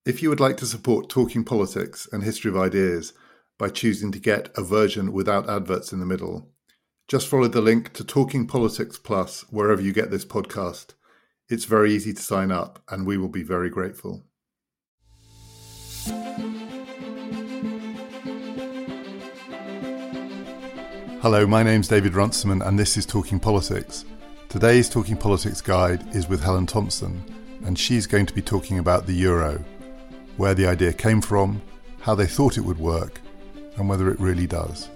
If you would like to support Talking Politics and History of Ideas by choosing to get a version without adverts in the middle, just follow the link to Talking Politics Plus wherever you get this podcast. It's very easy to sign up and we will be very grateful. Hello, my name's David Runciman and this is Talking Politics. Today's Talking Politics guide is with Helen Thompson, and she's going to be talking about the euro, where the idea came from, how they thought it would work, and whether it really does.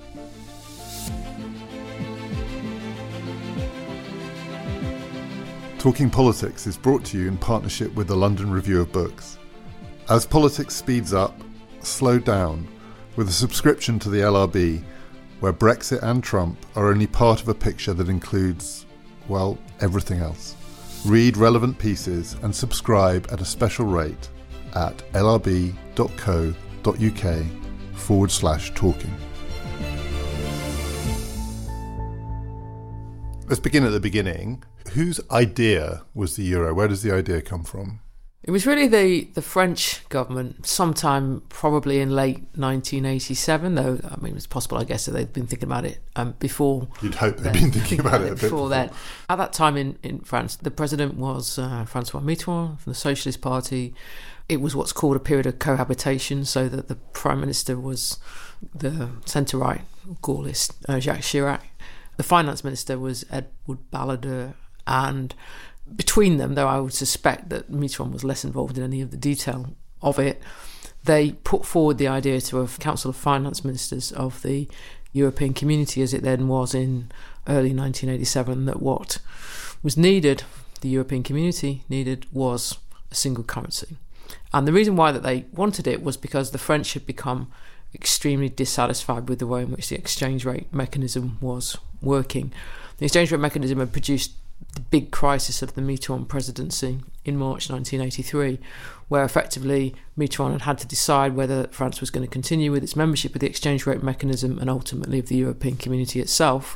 Talking Politics is brought to you in partnership with the London Review of Books. As politics speeds up, slow down with a subscription to the LRB, where Brexit and Trump are only part of a picture that includes, well, everything else. Read relevant pieces and subscribe at a special rate at lrb.co.uk/talking. Let's begin at the beginning. Whose idea was the euro? Where does the idea come from? It was really the French government, sometime probably in late 1987, though, I mean, it's possible, I guess, that they'd been thinking about it before. You'd hope they'd been thinking about it a bit before then. At that time in France, the president was Francois Mitterrand from the Socialist Party. It was what's called a period of cohabitation, so that the prime minister was the centre-right Gaullist Jacques Chirac. The finance minister was Edouard Balladur, and between them, though I would suspect that Mitterrand was less involved in any of the detail of it, they put forward the idea to a Council of Finance Ministers of the European Community, as it then was in early 1987, that what was needed, the European Community needed, was a single currency. And the reason why that they wanted it was because the French had become extremely dissatisfied with the way in which the exchange rate mechanism was working. The exchange rate mechanism had produced the big crisis of the Mitterrand presidency in March 1983, where effectively Mitterrand had to decide whether France was going to continue with its membership of the exchange rate mechanism and ultimately of the European Community itself.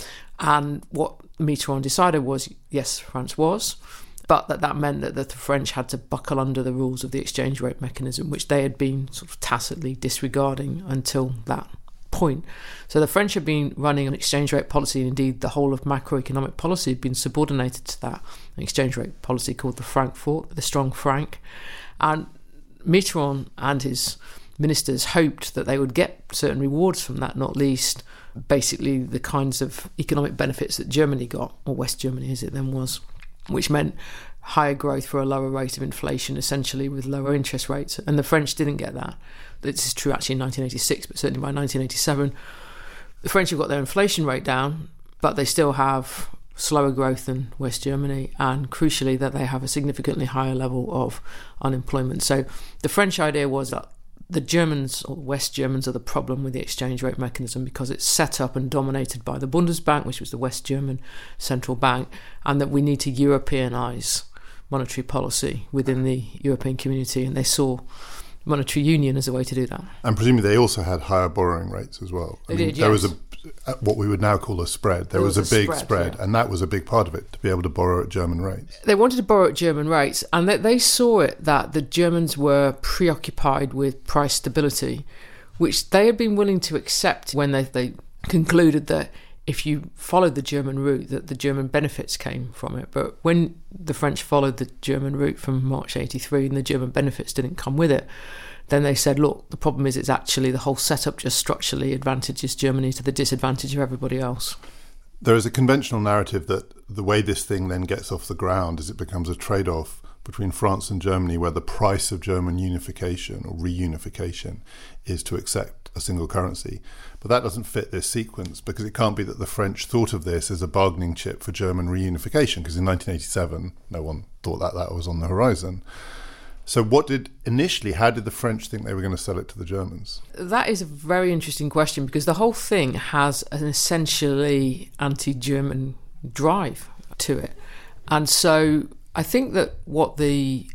And what Mitterrand decided was, yes, France was, but that meant that the French had to buckle under the rules of the exchange rate mechanism, which they had been sort of tacitly disregarding until that point. So the French had been running an exchange rate policy, and indeed the whole of macroeconomic policy had been subordinated to that, an exchange rate policy called the Frankfurt, the strong franc. And Mitterrand and his ministers hoped that they would get certain rewards from that, not least basically the kinds of economic benefits that Germany got, or West Germany as it then was, which meant higher growth for a lower rate of inflation, essentially with lower interest rates. And the French didn't get that. This is true actually in 1986, but certainly by 1987, the French have got their inflation rate down, but they still have slower growth than West Germany, and crucially that they have a significantly higher level of unemployment. So the French idea was that the Germans, or West Germans, are the problem with the exchange rate mechanism because it's set up and dominated by the Bundesbank, which was the West German central bank, and that we need to Europeanise monetary policy within the European Community, and they saw monetary union as a way to do that. And presumably they also had higher borrowing rates as well. They did, yes. There was what we would now call a spread. There was a big spread, yeah. And that was a big part of it, to be able to borrow at German rates. They wanted to borrow at German rates, and they saw it that the Germans were preoccupied with price stability, which they had been willing to accept when they concluded that if you followed the German route, that the German benefits came from it. But when the French followed the German route from March 83 and the German benefits didn't come with it, then they said, look, the problem is it's actually the whole setup just structurally advantages Germany to the disadvantage of everybody else. There is a conventional narrative that the way this thing then gets off the ground is it becomes a trade-off between France and Germany, where the price of German unification or reunification is to accept a single currency. But that doesn't fit this sequence, because it can't be that the French thought of this as a bargaining chip for German reunification, because in 1987 no one thought that was on the horizon. So how did the French think they were going to sell it to the Germans? That is a very interesting question, because the whole thing has an essentially anti-German drive to it. And so I think that what the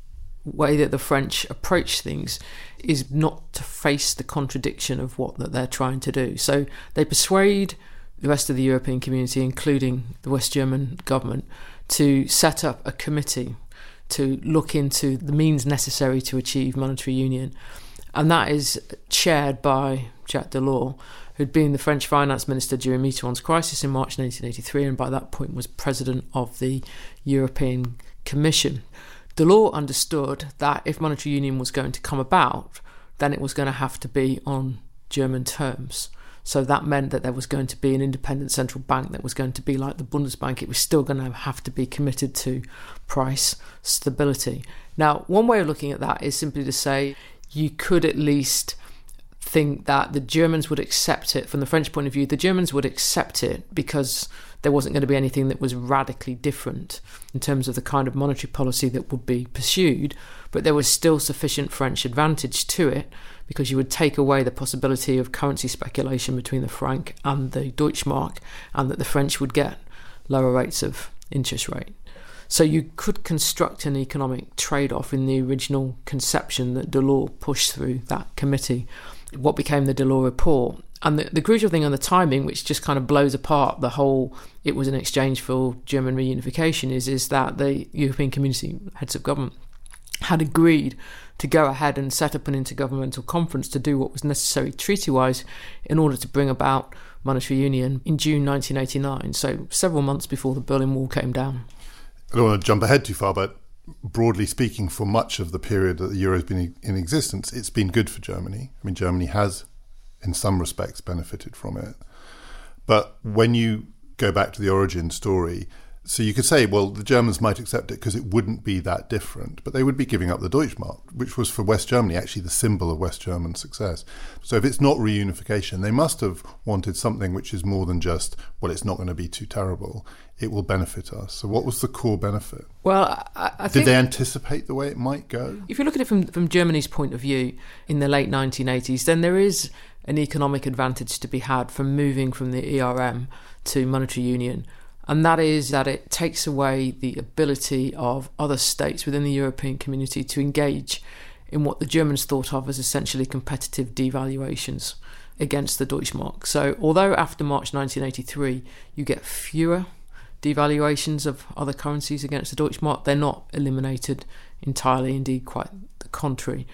way that the French approach things is not to face the contradiction of what that they're trying to do. So they persuade the rest of the European Community, including the West German government, to set up a committee to look into the means necessary to achieve monetary union. And that is chaired by Jacques Delors, who'd been the French finance minister during Mitterrand's crisis in March 1983, and by that point was president of the European Commission. Delors understood that if monetary union was going to come about, then it was going to have to be on German terms. So that meant that there was going to be an independent central bank that was going to be like the Bundesbank. It was still going to have to be committed to price stability. Now, one way of looking at that is simply to say you could at least think that the Germans would accept it. From the French point of view, the Germans would accept it because there wasn't going to be anything that was radically different in terms of the kind of monetary policy that would be pursued, but there was still sufficient French advantage to it because you would take away the possibility of currency speculation between the franc and the Deutschmark, and that the French would get lower rates of interest rate. So you could construct an economic trade-off in the original conception that Delors pushed through that committee, what became the Delors Report. And the crucial thing on the timing, which just kind of blows apart the whole it was an exchange for German reunification, is that the European Community heads of government had agreed to go ahead and set up an intergovernmental conference to do what was necessary treaty-wise in order to bring about monetary union in June 1989, so several months before the Berlin Wall came down. I don't want to jump ahead too far, but broadly speaking, for much of the period that the euro has been in existence, it's been good for Germany. I mean, Germany has, in some respects, benefited from it. But when you go back to the origin story, so you could say, well, the Germans might accept it because it wouldn't be that different, but they would be giving up the Deutschmark, which was for West Germany actually the symbol of West German success. So if it's not reunification, they must have wanted something which is more than just, well, it's not going to be too terrible. It will benefit us. So what was the core benefit? Well, I think... Did they anticipate the way it might go? If you look at it from Germany's point of view in the late 1980s, then there is an economic advantage to be had from moving from the ERM to monetary union. And that is that it takes away the ability of other states within the European community to engage in what the Germans thought of as essentially competitive devaluations against the Deutschmark. So although after March 1983 you get fewer devaluations of other currencies against the Deutschmark, they're not eliminated entirely, indeed quite the contrary.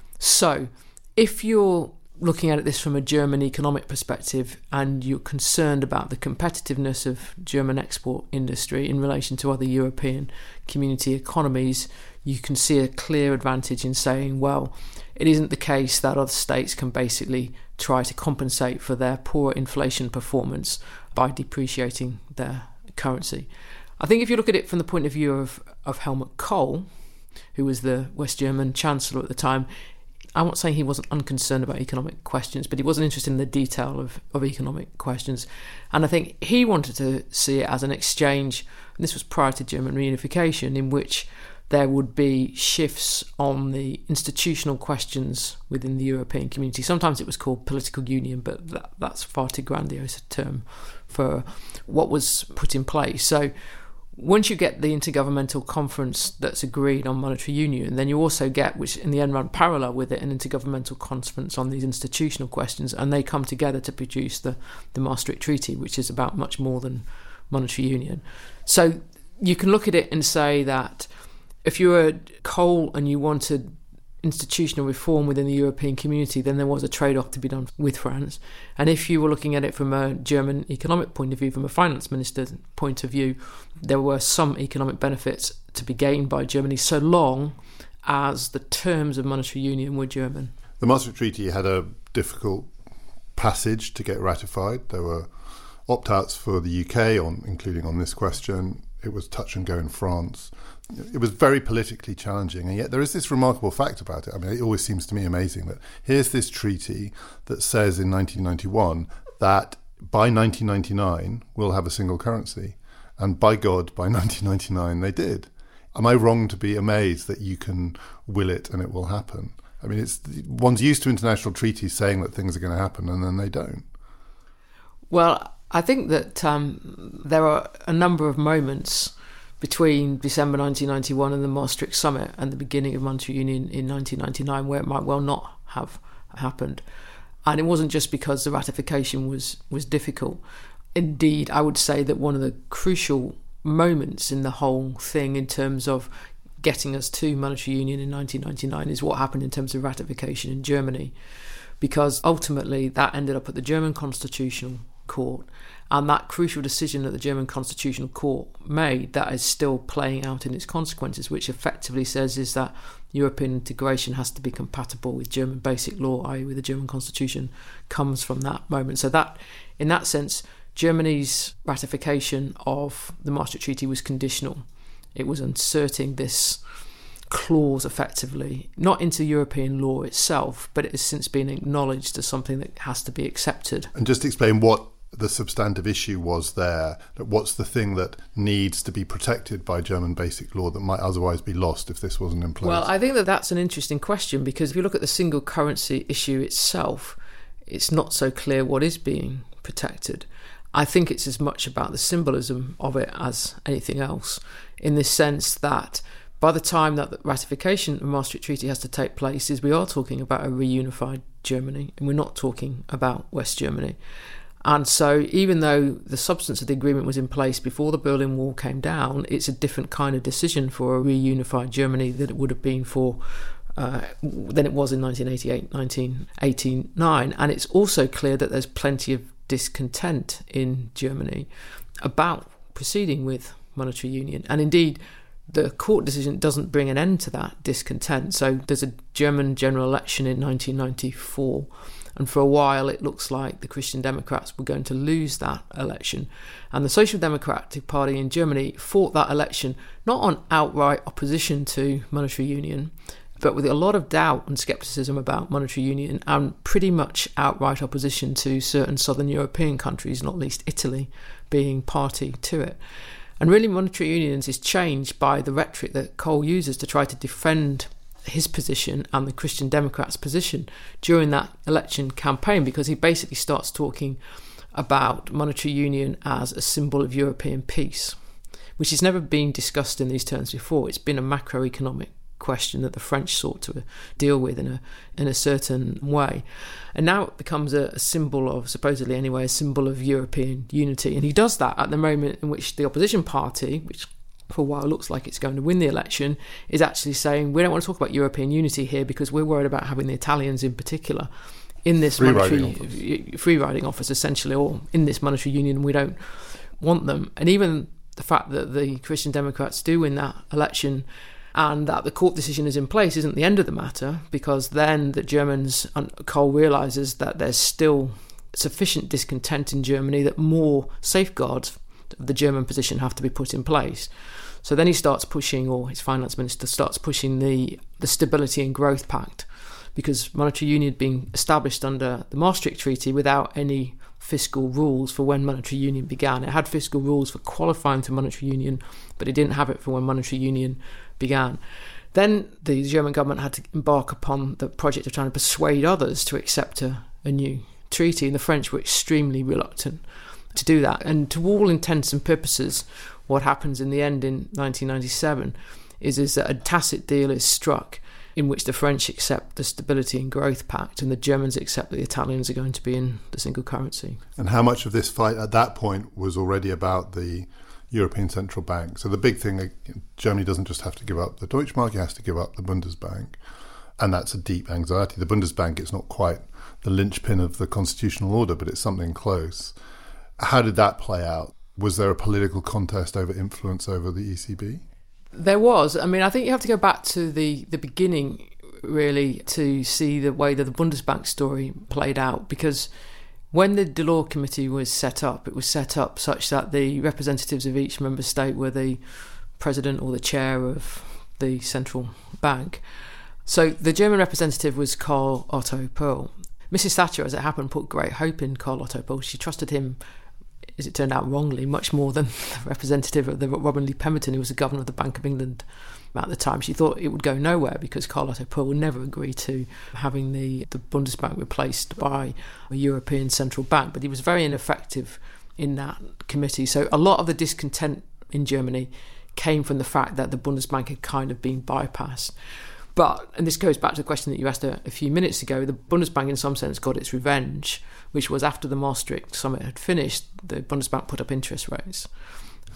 So if you're looking at this from a German economic perspective and you're concerned about the competitiveness of German export industry in relation to other European community economies, you can see a clear advantage in saying, well, it isn't the case that other states can basically try to compensate for their poor inflation performance by depreciating their currency. I think if you look at it from the point of view of Helmut Kohl, who was the West German Chancellor at the time, I'm not saying he wasn't unconcerned about economic questions, but he wasn't interested in the detail of economic questions. And I think he wanted to see it as an exchange, and this was prior to German reunification, in which there would be shifts on the institutional questions within the European community. Sometimes it was called political union, but that's far too grandiose a term for what was put in place. So once you get the intergovernmental conference that's agreed on monetary union, then you also get, which in the end run parallel with it, an intergovernmental conference on these institutional questions, and they come together to produce the Maastricht Treaty, which is about much more than monetary union. So you can look at it and say that if you were Kohl and you wanted institutional reform within the European community, then there was a trade-off to be done with France. And if you were looking at it from a German economic point of view, from a finance minister's point of view, there were some economic benefits to be gained by Germany so long as the terms of monetary union were German. The Maastricht Treaty had a difficult passage to get ratified. There were opt-outs for the UK, including on this question. It was touch and go in France. It was very politically challenging, and yet there is this remarkable fact about it. I mean, it always seems to me amazing that here's this treaty that says in 1991 that by 1999 we'll have a single currency, and by God, by 1999 they did. Am I wrong to be amazed that you can will it and it will happen? I mean, one's used to international treaties saying that things are going to happen and then they don't. Well, I think that there are a number of moments between December 1991 and the Maastricht Summit and the beginning of monetary union in 1999 where it might well not have happened. And it wasn't just because the ratification was difficult. Indeed, I would say that one of the crucial moments in the whole thing in terms of getting us to monetary union in 1999 is what happened in terms of ratification in Germany, because ultimately that ended up at the German Constitutional Court, and that crucial decision that the German Constitutional Court made that is still playing out in its consequences, which effectively says is that European integration has to be compatible with German basic law, i.e. with the German Constitution, comes from that moment. So that, in that sense, Germany's ratification of the Maastricht Treaty was conditional. It was inserting this clause effectively, not into European law itself, but it has since been acknowledged as something that has to be accepted. And just explain what the substantive issue was there. What's the thing that needs to be protected by German basic law that might otherwise be lost if this wasn't in place? Well, I think that that's an interesting question, because if you look at the single currency issue itself, it's not so clear what is being protected. I think it's as much about the symbolism of it as anything else, in the sense that by the time that the ratification of the Maastricht Treaty has to take place, we are talking about a reunified Germany, and we're not talking about West Germany. And so even though the substance of the agreement was in place before the Berlin Wall came down, it's a different kind of decision for a reunified Germany than it would have been for than it was in 1988, 1989. And it's also clear that there's plenty of discontent in Germany about proceeding with monetary union. And indeed, the court decision doesn't bring an end to that discontent. So there's a German general election in 1994, and for a while it looks like the Christian Democrats were going to lose that election. And the Social Democratic Party in Germany fought that election not on outright opposition to monetary union, but with a lot of doubt and scepticism about monetary union, and pretty much outright opposition to certain southern European countries, not least Italy, being party to it. And really monetary unions is changed by the rhetoric that Kohl uses to try to defend his position and the Christian Democrats' position during that election campaign, because he basically starts talking about monetary union as a symbol of European peace, which has never been discussed in these terms before. It's been a macroeconomic question that the French sought to deal with in a certain way, and now it becomes a symbol of, supposedly anyway, a symbol of European unity. And he does that at the moment in which the opposition party, which for a while looks like it's going to win the election, is actually saying we don't want to talk about European unity here because we're worried about having the Italians in particular in this free riding office essentially, or in this monetary union. We don't want them. And even the fact that the Christian Democrats do win that election and that the court decision is in place isn't the end of the matter, because then the Germans, and Kohl realises that there's still sufficient discontent in Germany that more safeguards of the German position have to be put in place. So then he starts pushing, or his finance minister starts pushing the Stability and Growth Pact, because monetary union had been established under the Maastricht Treaty without any fiscal rules for when monetary union began. It had fiscal rules for qualifying to monetary union, but it didn't have it for when monetary union began. Then the German government had to embark upon the project of trying to persuade others to accept a new treaty, and the French were extremely reluctant to do that. And to all intents and purposes, what happens in the end in 1997 is that a tacit deal is struck in which the French accept the Stability and Growth Pact and the Germans accept that the Italians are going to be in the single currency. And how much of this fight at that point was already about the European Central Bank? So the big thing, Germany doesn't just have to give up the Deutschmark, it has to give up the Bundesbank. And that's a deep anxiety. The Bundesbank is not quite the linchpin of the constitutional order, but it's something close. How did that play out? Was there a political contest over influence over the ECB? There was. I mean, I think you have to go back to the beginning, really, to see the way that the Bundesbank story played out, because when the Delors Committee was set up, it was set up such that the representatives of each member state were the president or the chair of the central bank. So the German representative was Karl Otto Perl. Mrs. Thatcher, as it happened, put great hope in Karl Otto Perl. She trusted him, as it turned out wrongly, much more than the representative of the Robin Lee Pemberton, who was the governor of the Bank of England at the time. She thought it would go nowhere because Karl Otto Perl would never agree to having the Bundesbank replaced by a European central bank. But he was very ineffective in that committee. So a lot of the discontent in Germany came from the fact that the Bundesbank had kind of been bypassed. But, and this goes back to the question that you asked a few minutes ago, the Bundesbank in some sense got its revenge, which was after the Maastricht summit had finished, the Bundesbank put up interest rates.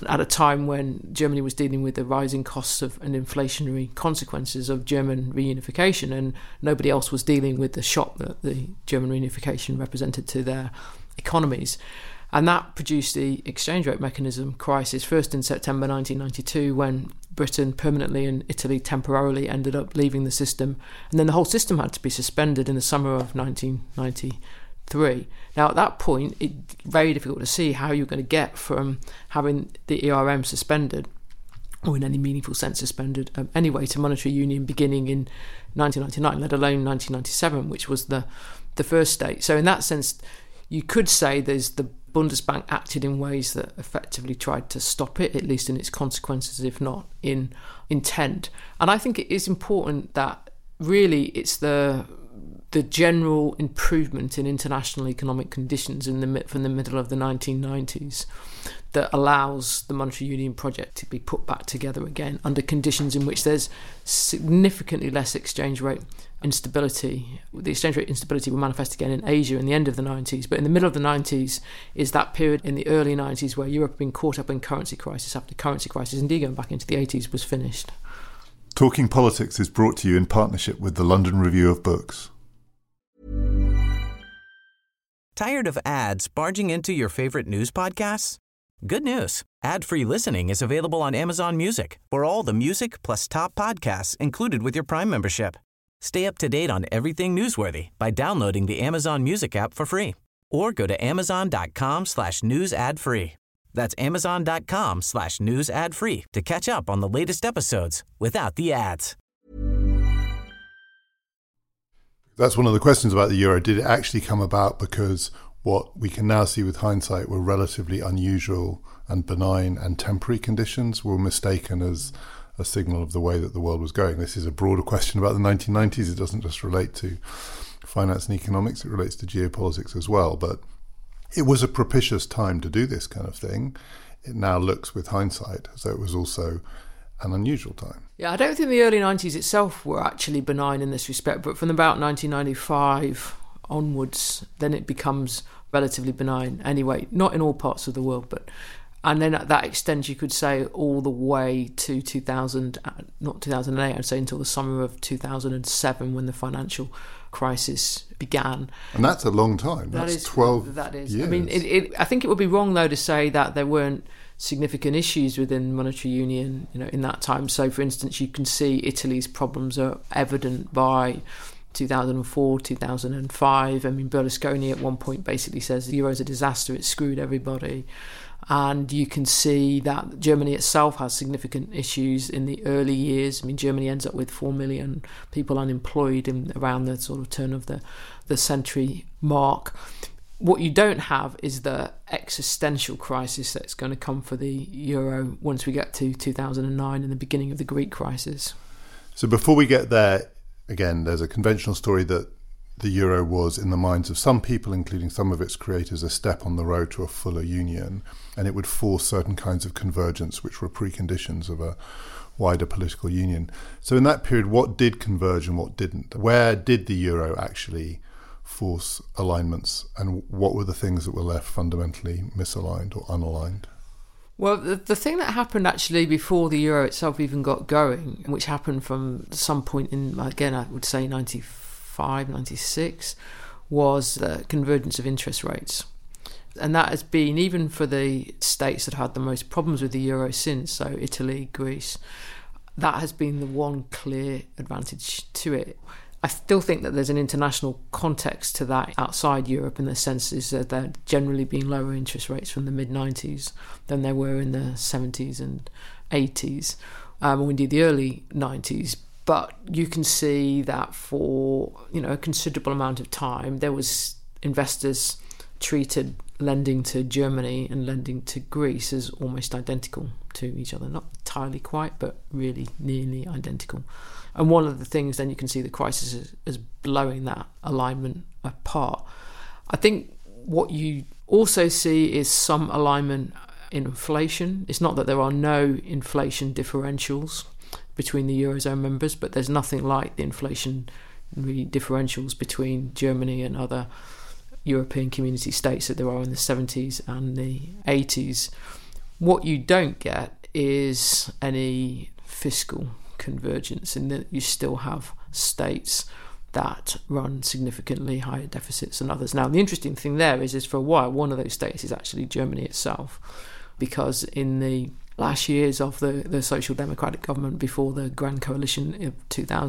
at a time when Germany was dealing with the rising costs of and inflationary consequences of German reunification, and nobody else was dealing with the shock that the German reunification represented to their economies. And that produced the exchange rate mechanism crisis, first in September 1992, when Britain permanently and Italy temporarily ended up leaving the system. And then the whole system had to be suspended in the summer of 1993. Now, at that point, it's very difficult to see how you're going to get from having the ERM suspended, or in any meaningful sense suspended, anyway, to monetary union beginning in 1999, let alone 1997, which was the first state. So in that sense, you could say there's the Bundesbank acted in ways that effectively tried to stop it, at least in its consequences, if not in intent. And I think it is important that really it's the general improvement in international economic conditions from the middle of the 1990s that allows the monetary union project to be put back together again under conditions in which there's significantly less exchange rate instability. The exchange rate instability will manifest again in Asia in the end of the 90s, but in the middle of the 90s is that period in the early 90s where Europe had been caught up in currency crisis after currency crisis, indeed going back into the 80s, was finished. Talking Politics is brought to you in partnership with the London Review of Books. Tired of ads barging into your favorite news podcasts? Good news. Ad-free listening is available on Amazon Music for all the music plus top podcasts included with your Prime membership. Stay up to date on everything newsworthy by downloading the Amazon Music app for free or go to amazon.com/news ad free. That's amazon.com/news ad free to catch up on the latest episodes without the ads. That's one of the questions about the euro. Did it actually come about because what we can now see with hindsight were relatively unusual and benign and temporary conditions were mistaken as a signal of the way that the world was going? This is a broader question about the 1990s. It doesn't just relate to finance and economics, it relates to geopolitics as well. But it was a propitious time to do this kind of thing. It now looks with hindsight as though it was also an unusual time. Yeah, I don't think the early 90s itself were actually benign in this respect, but from about 1995 onwards, then it becomes relatively benign anyway, not in all parts of the world, but and then at that extent you could say all the way to 2000, not 2008, I'd say until the summer of 2007 when the financial crisis began. And that's a long time. That's 12 that is. years. I mean, I think it would be wrong though to say that there weren't significant issues within monetary union, in that time. So for instance, you can see Italy's problems are evident by 2004, 2005. I mean, Berlusconi at one point basically says the euro's a disaster, it screwed everybody. And you can see that Germany itself has significant issues in the early years. I mean, Germany ends up with 4 million people unemployed around the sort of turn of the century mark. What you don't have is the existential crisis that's going to come for the euro once we get to 2009 and the beginning of the Greek crisis. So before we get there, again, there's a conventional story that the euro was, in the minds of some people, including some of its creators, a step on the road to a fuller union, and it would force certain kinds of convergence, which were preconditions of a wider political union. So in that period, what did converge and what didn't? Where did the euro actually force alignments, and what were the things that were left fundamentally misaligned or unaligned? Well, the thing that happened actually before the euro itself even got going, which happened from some point in, again, I would say 95, 96, was the convergence of interest rates. And that has been, even for the states that had the most problems with the euro since, so Italy, Greece, that has been the one clear advantage to it. I still think that there's an international context to that outside Europe, in the sense is that there generally been lower interest rates from the mid-90s than there were in the 70s and 80s, or indeed the early 90s. But you can see that for a considerable amount of time, there was investors treated lending to Germany and lending to Greece as almost identical to each other. Not entirely quite, but really nearly identical. And one of the things then you can see the crisis is blowing that alignment apart. I think what you also see is some alignment in inflation. It's not that there are no inflation differentials between the Eurozone members, but there's nothing like the inflation differentials between Germany and other European community states that there are in the 70s and the 80s. What you don't get is any fiscal convergence, in that you still have states that run significantly higher deficits than others. Now, the interesting thing there is for a while, one of those states is actually Germany itself, because in the last years of the Social Democratic government before the Grand Coalition of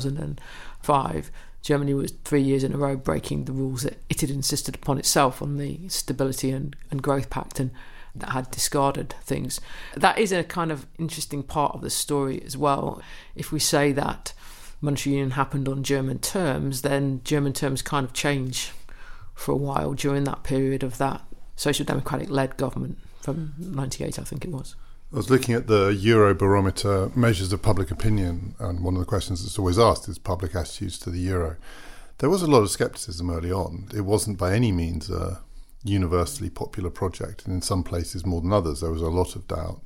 2005, Germany was 3 years in a row breaking the rules that it had insisted upon itself on the Stability and Growth Pact, and that had discarded things. That is a kind of interesting part of the story as well. If we say that monetary union happened on German terms, then German terms kind of change for a while during that period of that Social Democratic-led government from 98, I think it was. I was looking at the Eurobarometer measures of public opinion, and one of the questions that's always asked is public attitudes to the euro. There was a lot of scepticism early on. It wasn't by any means a universally popular project, and in some places more than others there was a lot of doubt.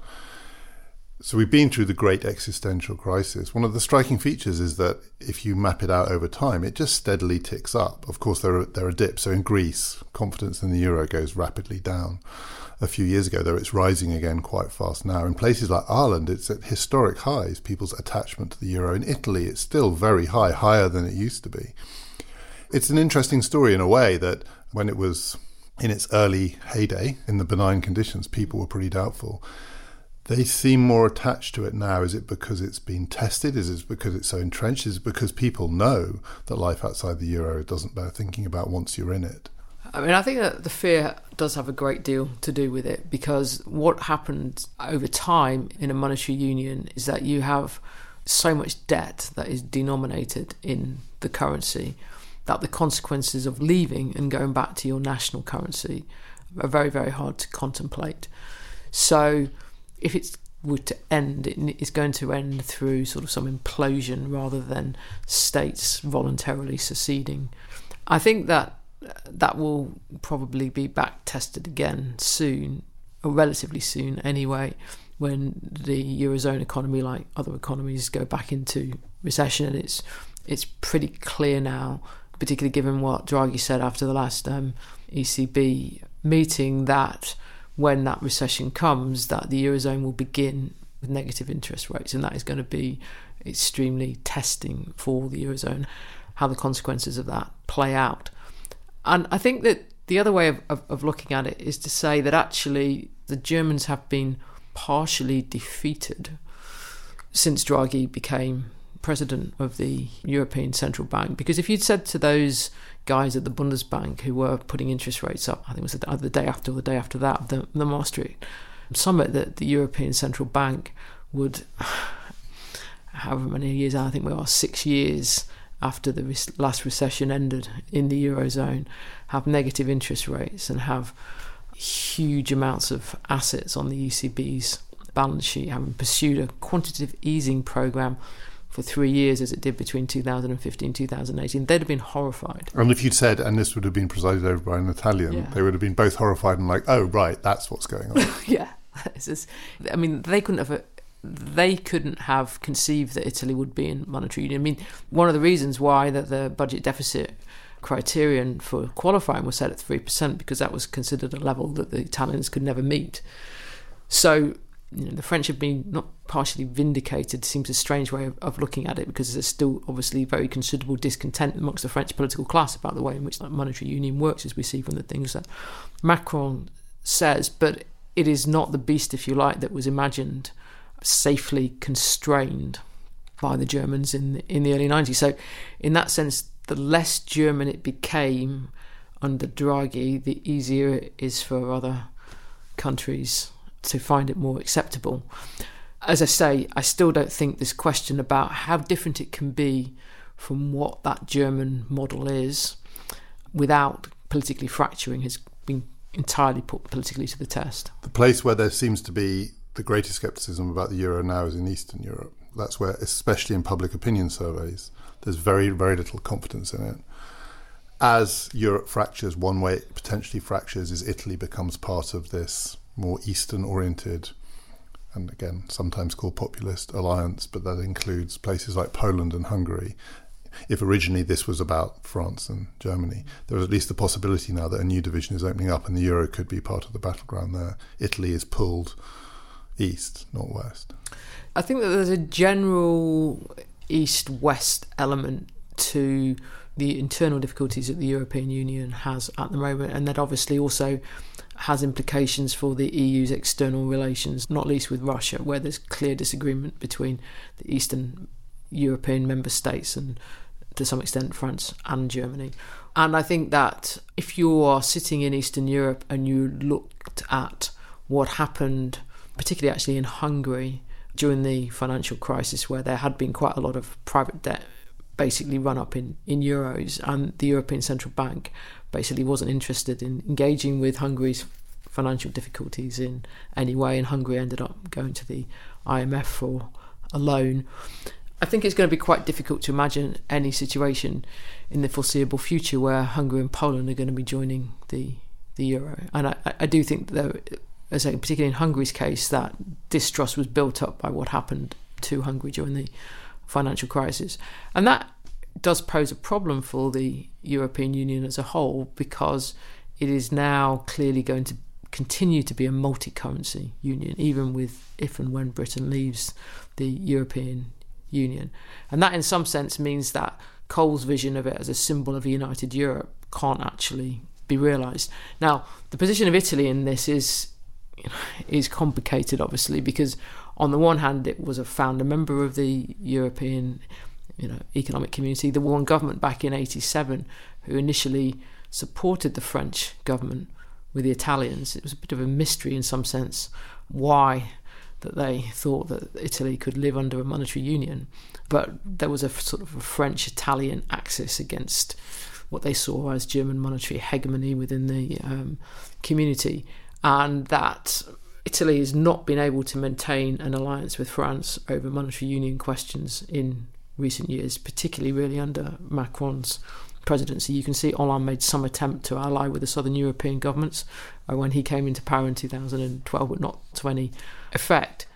So we've been through the great existential crisis. One of the striking features is that if you map it out over time, it just steadily ticks up. Of course, there are dips. So in Greece, confidence in the euro goes rapidly down. A few years ago, though, it's rising again quite fast now. In places like Ireland, it's at historic highs, people's attachment to the euro. In Italy, it's still very high, higher than it used to be. It's an interesting story in a way that when it was in its early heyday, in the benign conditions, people were pretty doubtful. They seem more attached to it now. Is it because it's been tested? Is it because it's so entrenched? Is it because people know that life outside the euro doesn't bear thinking about once you're in it? I mean, I think that the fear does have a great deal to do with it, because what happened over time in a monetary union is that you have so much debt that is denominated in the currency that the consequences of leaving and going back to your national currency are very, very hard to contemplate. So if it were to end, it's going to end through sort of some implosion rather than states voluntarily seceding. I think that will probably be back tested again soon, or relatively soon anyway, when the Eurozone economy, like other economies, go back into recession. And it's pretty clear now, particularly given what Draghi said after the last ECB meeting, that when that recession comes, that the Eurozone will begin with negative interest rates, and that is going to be extremely testing for the Eurozone, how the consequences of that play out. And I think that the other way of looking at it is to say that actually the Germans have been partially defeated since Draghi became president of the European Central Bank. Because if you'd said to those guys at the Bundesbank who were putting interest rates up, I think it was either the day after or the day after that, the Maastricht summit, that the European Central Bank would, however many years, I think we are 6 years after the last recession ended in the Eurozone, have negative interest rates and have huge amounts of assets on the ECB's balance sheet, having pursued a quantitative easing programme for 3 years, as it did between 2015 and 2018, they'd have been horrified. And if you'd said, and this would have been presided over by an Italian, They would have been both horrified and like, oh, right, that's what's going on. Yeah. I mean, they couldn't have conceived that Italy would be in monetary union. I mean, one of the reasons why that the budget deficit criterion for qualifying was set at 3%, because that was considered a level that the Italians could never meet. So, the French have been not partially vindicated, seems a strange way of looking at it, because there's still obviously very considerable discontent amongst the French political class about the way in which that monetary union works, as we see from the things that Macron says. But it is not the beast, if you like, that was imagined safely constrained by the Germans in the early 90s. So in that sense, the less German it became under Draghi, the easier it is for other countries to find it more acceptable. As I say, I still don't think this question about how different it can be from what that German model is without politically fracturing has been entirely put politically to the test. The place where there seems to be the greatest scepticism about the euro now is in Eastern Europe. That's where, especially in public opinion surveys, there's very, very little confidence in it. As Europe fractures, one way it potentially fractures is Italy becomes part of this more Eastern-oriented, and again, sometimes called populist alliance, but that includes places like Poland and Hungary. If originally this was about France and Germany, there is at least the possibility now that a new division is opening up and the euro could be part of the battleground there. Italy is pulled east, not west? I think that there's a general east-west element to the internal difficulties that the European Union has at the moment, and that obviously also has implications for the EU's external relations, not least with Russia, where there's clear disagreement between the Eastern European member states and, to some extent, France and Germany. And I think that if you are sitting in Eastern Europe and you looked at what happened, particularly actually in Hungary, during the financial crisis, where there had been quite a lot of private debt basically run up in euros, and the European Central Bank basically wasn't interested in engaging with Hungary's financial difficulties in any way, and Hungary ended up going to the IMF for a loan. I think it's going to be quite difficult to imagine any situation in the foreseeable future where Hungary and Poland are going to be joining the euro. And I do think that, as I say, particularly in Hungary's case, that distrust was built up by what happened to Hungary during the financial crisis. And that does pose a problem for the European Union as a whole, because it is now clearly going to continue to be a multi-currency union, even with if and when Britain leaves the European Union. And that in some sense means that Kohl's vision of it as a symbol of a united Europe can't actually be realised. Now, the position of Italy in this is complicated, obviously, because on the one hand it was a founder member of the European economic community. There was one government back in 1987 who initially supported the French government with the Italians. It was a bit of a mystery in some sense why that they thought that Italy could live under a monetary union, but there was a sort of a French-Italian axis against what they saw as German monetary hegemony within the community, and that Italy has not been able to maintain an alliance with France over monetary union questions in recent years, particularly really under Macron's presidency. You can see Hollande made some attempt to ally with the southern European governments when he came into power in 2012, but not to any effect.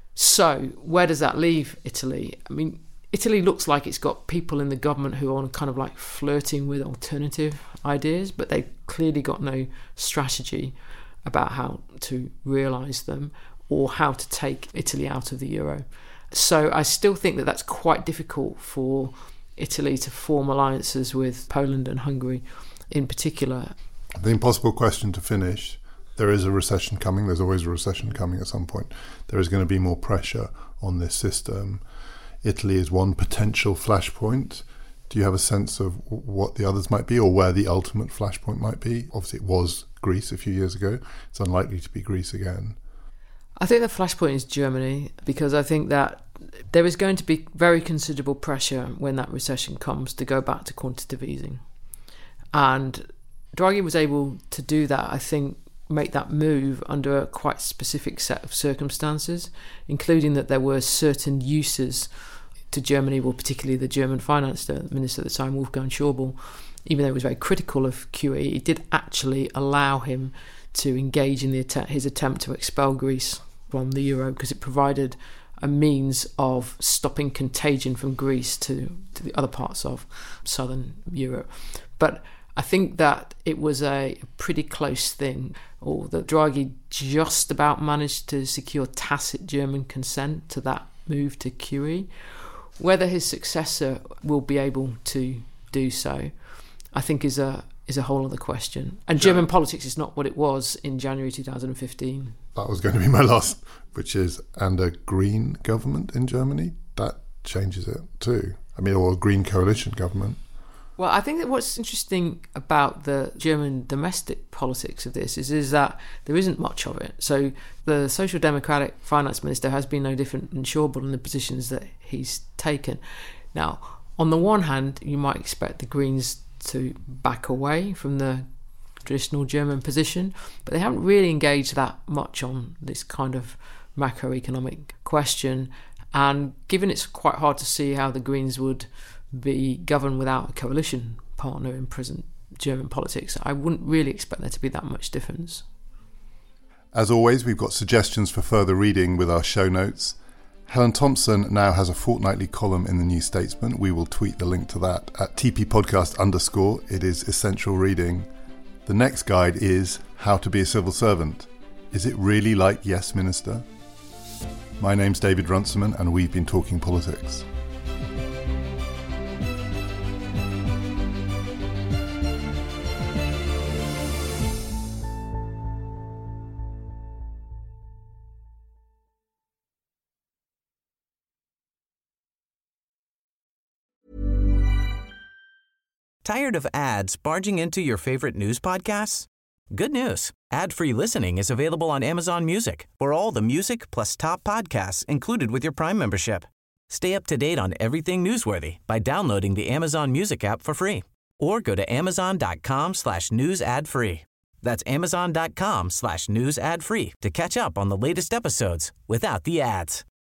So where does that leave Italy? I mean, Italy looks like it's got people in the government who are kind of like flirting with alternative ideas, but they've clearly got no strategy about how to realise them or how to take Italy out of the euro. So I still think that that's quite difficult for Italy to form alliances with Poland and Hungary in particular. The impossible question to finish: there is a recession coming. There's always a recession coming at some point. There is going to be more pressure on this system. Italy is one potential flashpoint. Do you have a sense of what the others might be, or where the ultimate flashpoint might be? Obviously, it was Greece a few years ago. It's unlikely to be Greece again. I think the flashpoint is Germany, because I think that there is going to be very considerable pressure when that recession comes to go back to quantitative easing. And Draghi was able to do that, I think, make that move under a quite specific set of circumstances, including that there were certain uses to Germany, well, particularly the German finance minister at the time, Wolfgang Schäuble, even though he was very critical of QE, it did actually allow him to engage in his attempt to expel Greece from the euro, because it provided a means of stopping contagion from Greece to the other parts of southern Europe. But I think that it was a pretty close thing, or that Draghi just about managed to secure tacit German consent to that move to QE. Whether his successor will be able to do so, I think is a whole other question. And German politics is not what it was in January 2015. That was going to be my last, which is, and a Green government in Germany, that changes it too. I mean, or a Green coalition government. Well, I think that what's interesting about the German domestic politics of this is that there isn't much of it. So the Social Democratic finance minister has been no different than Schäuble in the positions that he's taken. Now, on the one hand, you might expect the Greens to back away from the traditional German position, but they haven't really engaged that much on this kind of macroeconomic question. And given it's quite hard to see how the Greens would be governed without a coalition partner in present German politics, I wouldn't really expect there to be that much difference. As always, we've got suggestions for further reading with our show notes. Helen Thompson now has a fortnightly column in the New Statesman. We will tweet the link to that at TPpodcast_. It is essential reading. The next guide is How to be a Civil Servant. Is it really like Yes Minister? My name's David Runciman, and we've been talking politics. Tired of ads barging into your favorite news podcasts? Good news. Ad-free listening is available on Amazon Music for all the music plus top podcasts included with your Prime membership. Stay up to date on everything newsworthy by downloading the Amazon Music app for free or go to amazon.com/news ad free. That's amazon.com/news ad free to catch up on the latest episodes without the ads.